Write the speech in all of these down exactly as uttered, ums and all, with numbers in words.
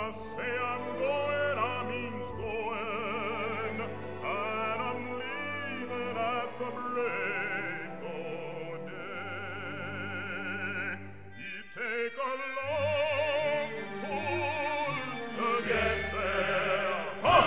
say I'm going, I means going, and I'm leaving at the break o' day. It take a long pull to get there. Ha!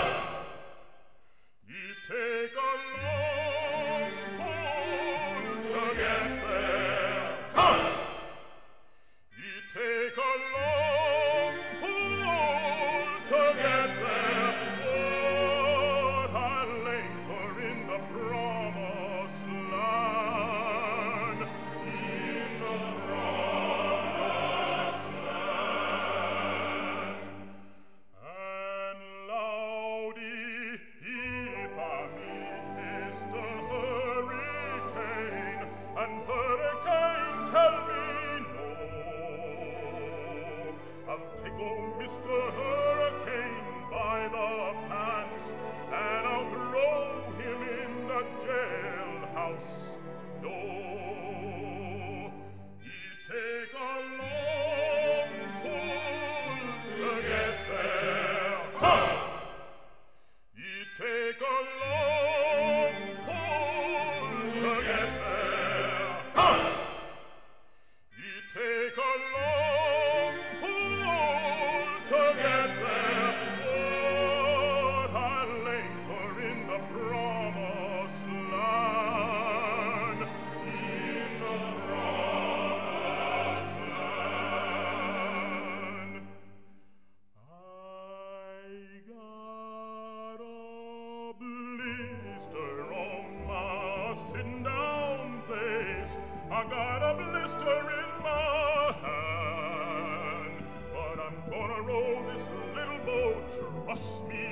It take a long pull to get there. Ha! It take a long pull to get there. But I'll linger in the promised land. In the promised land. And Loudy, if I meet Mister Hurricane, and Hurricane tell me no, I'll take old Mister Hurricane by the pants, and I'll throw him in the jailhouse. No, it take a long pull to get there. Ha! It take a long pull to get there. Ha! It take a long pull to get there. But I'll linger in the promised land. In the promised land. I got a blister on my sitting down place. I got a blister in my hand, but I'm gonna row this little boat, trust me,